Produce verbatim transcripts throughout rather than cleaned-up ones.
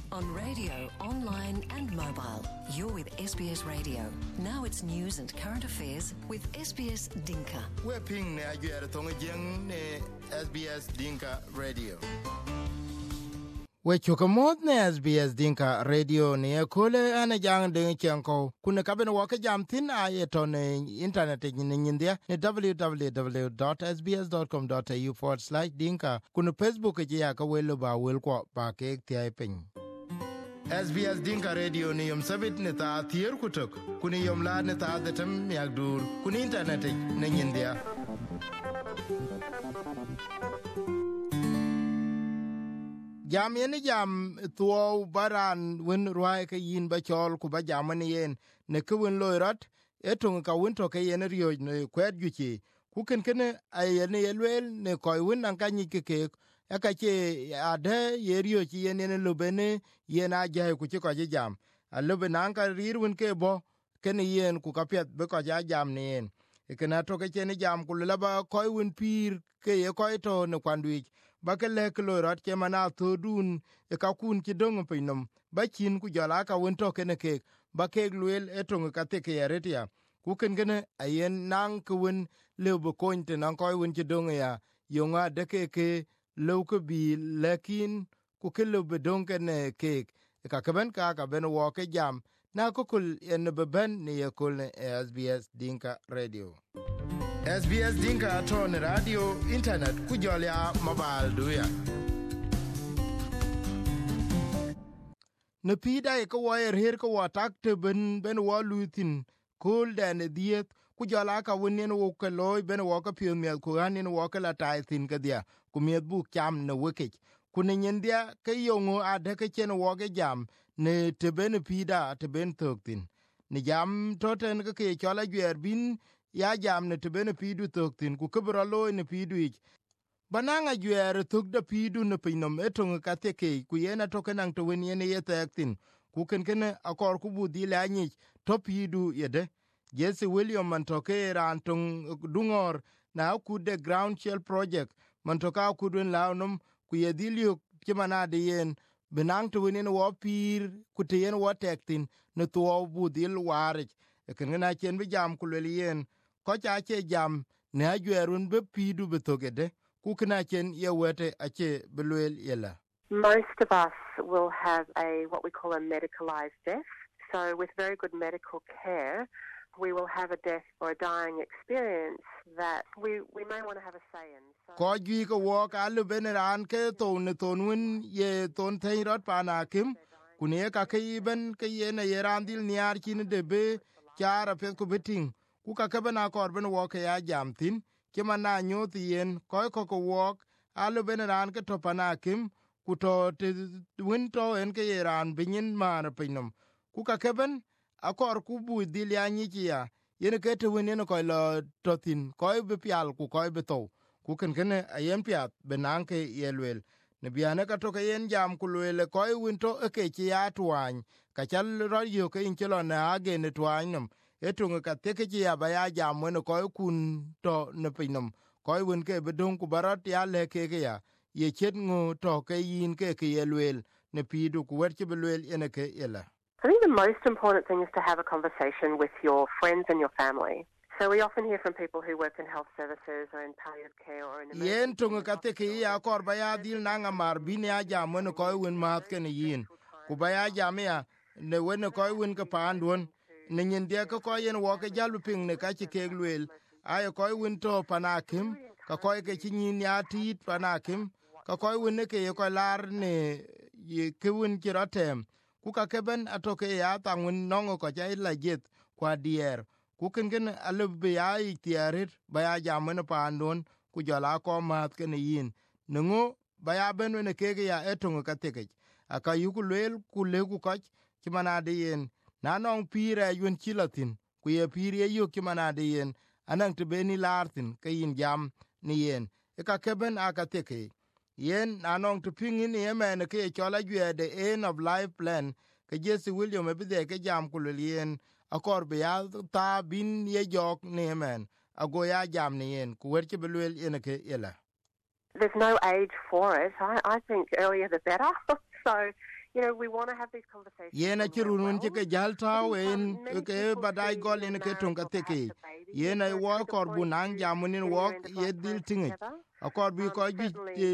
On radio, online and mobile. You're with S B S Radio. Now it's news and current affairs with S B S Dinka. We're ping ne ajuere tonga jeng ne S B S Dinka Radio. We chukamot ne S B S Dinka Radio ne kole ana jang de chenko kuna kabene waka jam tin ayeto ne internet ni nyindia ne w w w dot s b s dot com dot a u forward slash dinka kuna Facebook je ya ka welo ba wel ko ba ke ti pin. S B S Dinka Radio ni yom sabit ne ta thier kutok kuni yom la ne ta datam miagdur kuni internet ne nyindia. Jam yen jam tuo baran wen ruai ke yin ba chol ku ba jamani yen ne ku wen loirat etung ka wen to ke yen rio ne kwet juchi ku ken ken ayen yelwel ne koy wen an kan ke ke aka che ade yerio chi yen ne lubene yen a ja ku chi ko jam a lubena ka rir wen ke bo ken yen ku ka pet be ko ja jam ne yen e kana to ke chen jam ku la ba koy wen pir ke ye koy to ne kwandu bakele klorat ke mana to dun e ka kun ki dong pinom ba kin ku jala ka won to kene ke ba ke luel etong ka te ke yaretia ku ken gene ayen nang ku won le bo konte nang ko won ki dong ya yonga de ke ke lo ko bi lekin ku ke lo be dong kene ke ka kaben ka ka ben wo ke jam na ko kul en be ben ne ye kul S B S Dinka Radio. S B S Dinka ton radio internet kujolia mobile duya ne pida e ko wire her ko watak te ben ben walutin kol dan diet kujola ka wonen wo ko loy ben wo ka pio mel ko anin wo ka la tai tin ka dia ku miet bu cham ne weke kunen dia ke yongo ade ke chen wo ge jam ne te ben pida te ben toktin ni jam toten ke ke chola gyer bin ya jam ne te bene pidu toktin ku kebra loy ne pidu ich bananga jwer tok da pidu ne pinom etong ka teke ku yena tokenang to wen yene yetektin ku ken ken akor ku budi la nyi to pidu yede Jesse William man toke ran tong dungor na ku de ground shell project man toka ku dun launum ku yedilio kimana de yen benang to wen wo pir ku te yen wo tektin ne to budil warich ken na chen bi jam ku le yen ko cha che jam ne ajwerun be pidu betogede ku kana chen ye wete ache belwel yela. Most of us will have a what we call a medicalized death. So with very good medical care, we will have a death or a dying experience that we we may want to have a say in. So ko gi ko wo ka lu beneran ke to ne tonun ye ton thay rot panakim kune ka ke ben ke ye ne yerandil niar kin de be chara pe ku beting ku ka ke bana kor ben wo ke ya jam tin ke mana nyot yen ko ko ko wo alu beneran ke to panakim ku to te win to en ke yeran binin mar pinom ku ka ke ben akor ku bu dil ya nyi ya yen ke te win ko lo to tin ko be pial ku ko be to ku ken ken ayen piat benan ke yelwel ne biane ka to ke yen jam ku lele ko win to e ke ti ya twan ka chal ro yo ke in chelo na age ne twanum etung ka te ke ya ba ya jam ne ko kun to ne pinom ko win ke be dong ku barat ya le ke ke ya ye chet ngo to ke yin ke ke yelwel ne pidu ku wer ke belwel ene ke yela. I think the most important thing is to have a conversation with your friends and your family. So we often hear from people who work in health services or in palliative care or in emergency. Yen tung ka te ke ya kor ba ya dil na ngamar bin ya jam ne ko win mat ke ne yin ku ba ya jam ya ne wen ko win ka pandun ne nyin dia ko ko yen wo ke jalu ping ne ka ti ke lwel ay ko win to panakim ka ko ke ti nyin ya ti panakim ka ko win ne ke ko lar ne ye ke win ki ratem ku ka ke ben atoke ya tangun nongo ko ja la jet kwa dier ku ken ken alub ya itiarit ba ya jamne pandon ku jala ko mat ken yin nungu ba ya ben ne ke ya etung ka teke aka yuku lel ku le ku ka ki manade yen na nong pire yun chilatin ku ye pire yu ki manade yen anang te beni lartin ke yin jam ni yen e ka keben aka teke yen anong to pingin yemen ke chola gwe the end of life plan ke Jesse William e bide ke jam ku le yen akor be ya ta bin ye jok ne men ago ya jam ne yen ku wer ke belwel ene ke yela. There's no age for it. I, I think earlier the better. So you know, we want to have these conversations. Yena chirunun chike jalta wen ke badai gol en ke tonga teke. Yena wa korbu nang jamunin wok ye dil tingi. Akor bi ko ji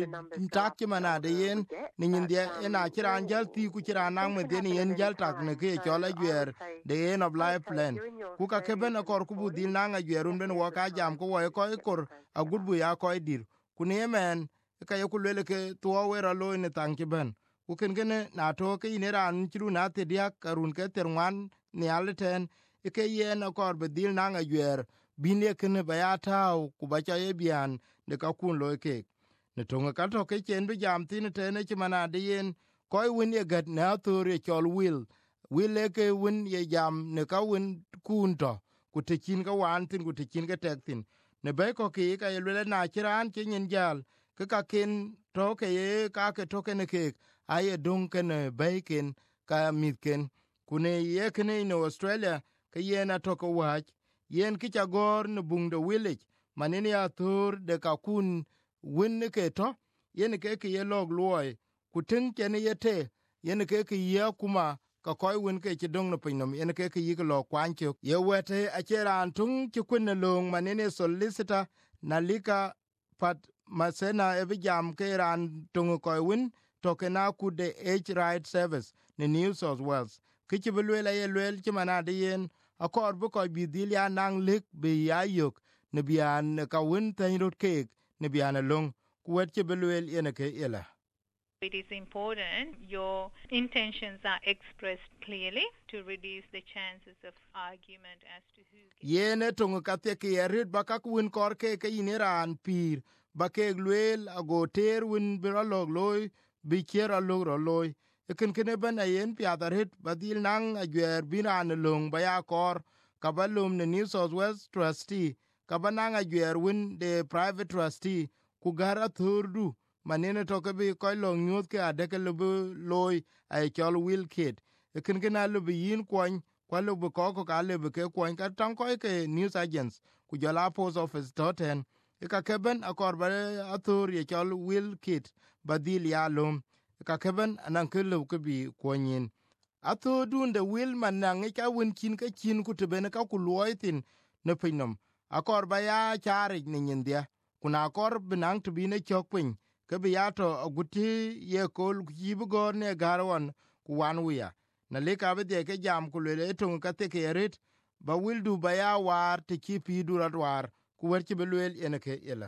tak mana de yen ni ndia ena chiran jal ti ku chiran nang me den yen jal tak ne ke chola gwer de end of life plan. Ku ka keben akor ku bu dil nang a gwerun ben wa ka jam ko wa ko kor a gudbu ya ko dir. Ku ne men ka ye ku lele ke to wera lo ne tang ki ben. Ku ken gene na to ke ne ran chiru na te dia karun ke terwan ni alten ke yen akor be dil nang a gwer binye ken ba ya taw ku ba cha ye bian ne ka kun loy ke ne tonga ka to ke chen bi jam tin te ne chimana de yen koy win ye gat na to re chol wil wil le ke win ye jam ne ka win kun to ku te chin ka wan tin ku te chin ka tek tin ne be ko ki ka ye le na chiran ke nyin jal ke ka ken to ke ye ka ke to ke ne ke aye dong ke ne be ken ka mit ken ku ne ye ke ne no Australia ke ye na to ko wa yen ki cha gor ne bung de village manini a thur de ka kun win ke to yen ke ke ye log loy ku tin ke ne yete yen ke ke ye kuma ka koy win ke ti dong no pinom yen ke ke yi lo kwan che ye wete a cheran tung ti kun long manini solicitor nalika pat masena e jam ke ran tung koy win to ke na ku de age right service ne New South Wales ki ti belwe ye lwel ti manade yen akor bu ko bi dil ya nang lik bi ya yok ne bian ka win tan rot ke ne bian long kuet ke belwel ene ke ela. It is important your intentions are expressed clearly to reduce the chances of argument as to who yene tonga ka te ke rit ba ka win kor ke ke iniran pir ba ke lwel ago ter win bi log loy bi kera log loy ken ken ben ayen pya darit badil nang agwer binan long ba ya kor ka balum ne New South Wales trustee ka banang agwer win de private trustee ku gara thurdu manene to ke bi ko long nyut ke ade ke lu loy ai chol will kid ken ken alu bi yin kwon kwa lu bu ko ko ka le bi ke kwon ka tan ko ke news agents ku jala post office toten e ka keben akor ba athur ye chol will kid badil ya lum ka keben anan ke lu ke bi kwonyin atho dunde wil manang ka win kin ka kin ku te ben ka ku loitin ne pinom akor ba ya chari ni ndia kuna akor binang to bi ne chokpin ke bi ya to aguti ye kol ki bu gor ne garwan ku wan wiya na le ka be de ke jam ku le to ka te ke rit ba wil du ba ya war te ki pi du radwar ku wer ki be lel ene ke ela.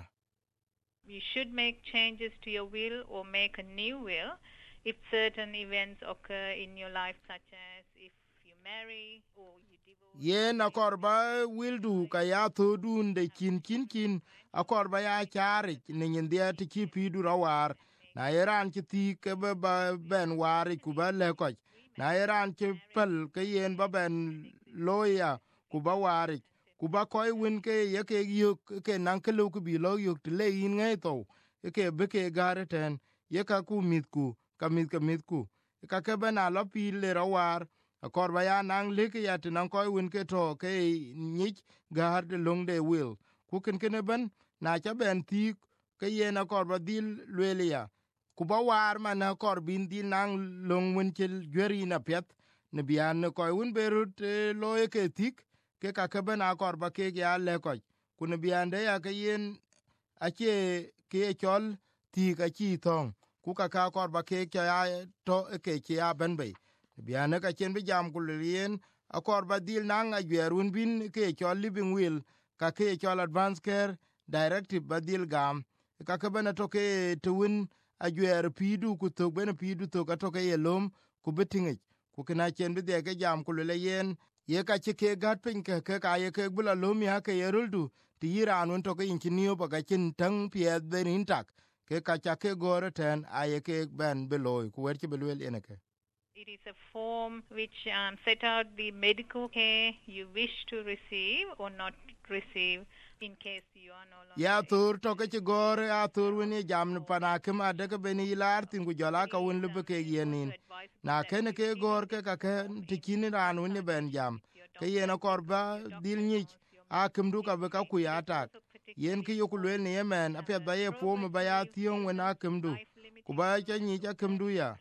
You should make changes to your will or make a new will if certain events occur in your life, such as if you marry or you divorce. Yen akor ba wil du ka ya to dun de kin kin kin akor ba ya chari ne ndia te ki pi du rawar na iran ki ti ke ba ben war ku ba le ko na iran ki pel ke yen ba ben loya ku ba war ku ba koy win ke ye ke yu ke nan ke lu ku bi lo yu te le yin ngai to ke be ke gare ten ye ka ku mit ku ka mit ka mit ku ka ke bana lo pi le rawar akor ba ya nang le ke ya te nan koy win ke to ke ni gar de long de will ku ken ken ben na cha ben ti ke ye na kor ba dil le ya ku ba war ma na kor bin dil nang long win ke gweri na pet ne bian koy win berut lo ke tik ke ka ke ben akor ba ke ya le ko ku ne bian de ya ke yen a che ke chol ti ka chi thong ku ka ka kor ba ke ya to ke ke ya ben be bian ka chen bi jam ku le yen akor ba dil nang a gwerun bin ke chol living will ka ke chol advance care directive ba dil gam ka ke ben to ke tuun a gwer pidu ku to ben pidu to ka to ke yelom ku betinge ku kana chen bi de ke jam ku le yen ye ka che ke gat pin ke ke ka ye ke bula lom ya ke yeruldu ti iran un to ke inkinio ba ka chin tang pie ben intak ke ka cha ke gore ten a ye ke ben beloy ku wer ke belwel eneke. It is a form which um, set out the medical care you wish to receive or not receive in case you are no longer. Ya tur to ke gore ya tur woni jam pana ke ma de ke beni lar tingu jala ka won lu ke yenin na ken ke gor ke ka ke tikini ran woni ben jam ke yena korba dil ni a kem du ka be ka ku ya tak yen ke yoku le ne yemen apya ba ye fo me ba ya tion wona kem du ku ba ke ni ja kem du ya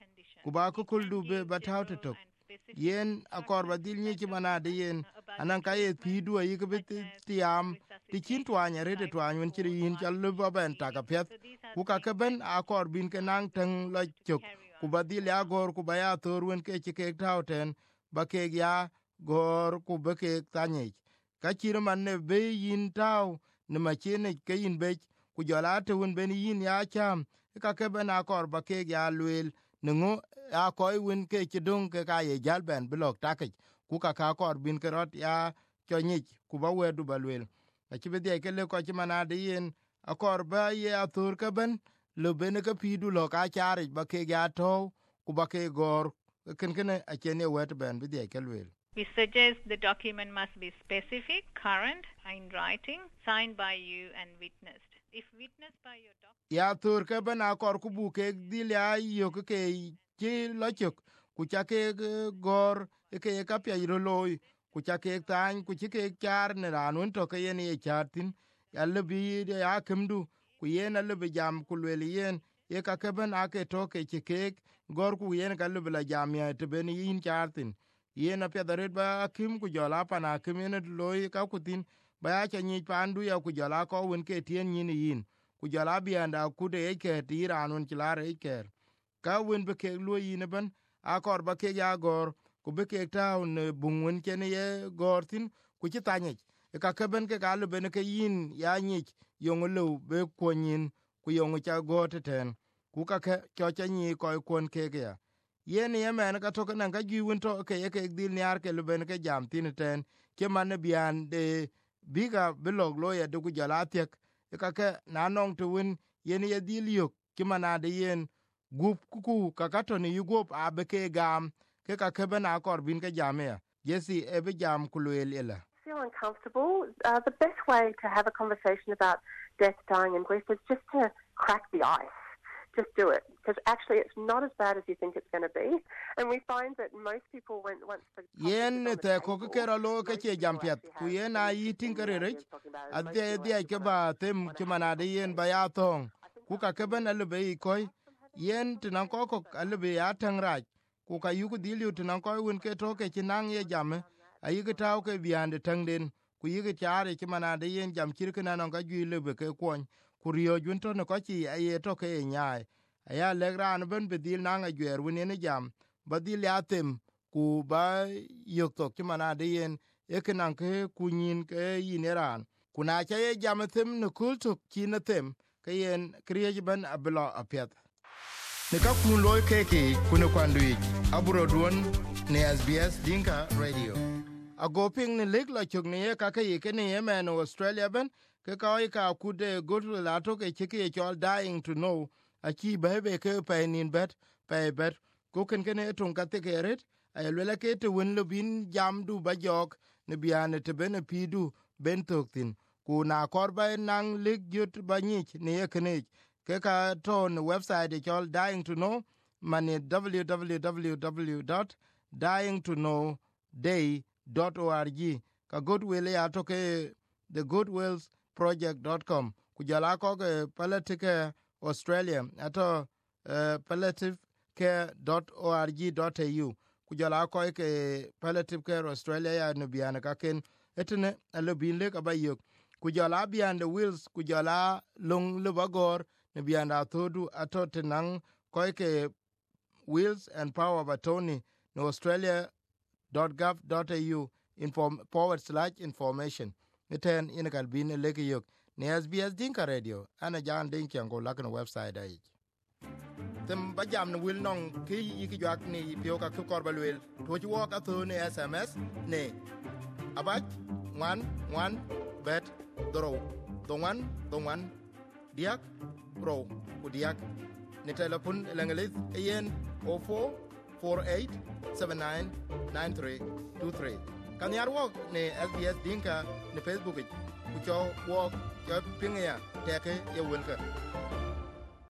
ku ba ku kul du be bataw te tok yen akor ba dil ni ci manade yen anan kaye pi du yi ko bit tiam ti kin twanya rede twany wen ci yin chal lu ba ben ta ka pet ku ka ke ben akor bin ke nang tang la chok ku ba dil ya gor ku ba ya tor wen ke ci ke tawten ba ke ya gor ku be ke tanye ka chir man ne be yin taw ne ma chene ke yin be ku jala te wen ben yin ya cham ka ke ben akor ba ke ya luel nengo a koy wen ke chidung ke ka ye jal ben blok takich ku ka ka kor bin ke rot ya chonyich ku ba wedu balwel a chi bedie ke le ko chi manade yen a kor ba ye athur ke ben lo ben ke pidu lo ka chari ba ke ya to ku ba ke gor ken ken a chen ye wet ben bedie ke lwel. We suggest the document must be specific, current, in writing, signed by you and witnessed. If witnessed by your document... Ya thur ke ben a kor ku bu ke dil ya yo ke ke chi lochok ku cha ke gor ke ka pya ro loy ku cha ke tan ku chi ke char ne ranun to ke yen ye chatin ya le bi ya kemdu ku yen le bi jam ku le yen ye ka ke ben a ke to ke chi ke gor ku yen ka le la jam ya te ben yin chatin yen a pya daret ba kim ku jola pana kim ne loy ka ku tin ba ya cha ni pandu ya ku jola ko wen ke tien yin yin ku jola bi anda ku de ke ti ranun chi la re ke ka wen be ke lo yin ben a kor ba ke ya gor ku be ke taun bungwen ken ye gortin ku ci tanye ka ke ben ke galu ben ke yin ya nyi yong lo be konin ku yong cha goteten ku ka ke cho cha ni ko kon ke ke ya yen ye men ka to kan ka gi won to ke ye ke dil nyar ke lo ben ke jam tin ten ke man bian de biga blog lo ya de ku jala tek ka ke na nong to win yen ye dil yok ke manade yen gup kuku kakato ni yugup abeke gam ke ka keben akor bin ke jamea Jesse ebe jam kulwel ela. Feel uncomfortable. Uh, the best way to have a conversation about death, dying and grief is just to crack the ice. Just do it. Because actually it's not as bad as you think it's going to be. And we find that most people, when once the yen te ko ke kero lo ke che jampiat ku yen a yitin kerere ade dia ke ba tem ke manade yen ba ya tong ku ka keben albe koy yen tinan ko ko albe ya tangraj ku ka yugu diliu tinan ko won ke to ke tinang ye jame ayi ke taw ke biande tangden ku yige chare ke manade yen jam kirkena non ga gi lebe ke kon ku rio junto no ko chi aye to ke nyaai aya legran ben bedil nang a gwer woni ne jam badil ya tem ku ba yok to ke manade yen e kenan ke kunyin ke yineran kuna cha ye jam tem no kultu kina tem ke yen kriye ben ablo apet ne ka kun loy keke kuna kwanduyi aburo duon ne S B S Dinka Radio agoping ne legla chok ne ka ka yeke ne yemen Australia ben ke ka ka kude gotu la to ke chike chol dying to know a chi bebe ke penin bet pe bet ko ken ken etun ka te keret ay lele ke te won lobin jam du ba jok ne biane te ben pidu ben toktin ku na korba nang lig jut ba nyich ne yekne ke ka ton website called dying to know mani w w w dot dying to know day dot org ka goodwill ya to ke the goodwills project dot com ku jala ko ke palliative Australia ato uh, palliative care dot org dot a u ku jala ko ke palliative care Australia ya no biana ka ken etne alobin le ka bayok ku jala bian the wheels ku jala long le bagor ne bianda thodu ato tenang ko ke wheels and power of attorney no australia dot gov dot a u inform forward slash information eten in kalbin le ke yok ne S B S Dinka Radio ana jan din kyango lakno website ai tem bajam no wil nong ki yiki jak ni pio ka ko balwel to ji wo ka to ne S M S ne abaj one one bet doro do one do one diak pro ku diak ne telefon lengalis yen zero four four eight seven nine nine three two three kan yar wo ne S B S Dinka ne Facebook ku cho wo cho pinga ya teke ye welka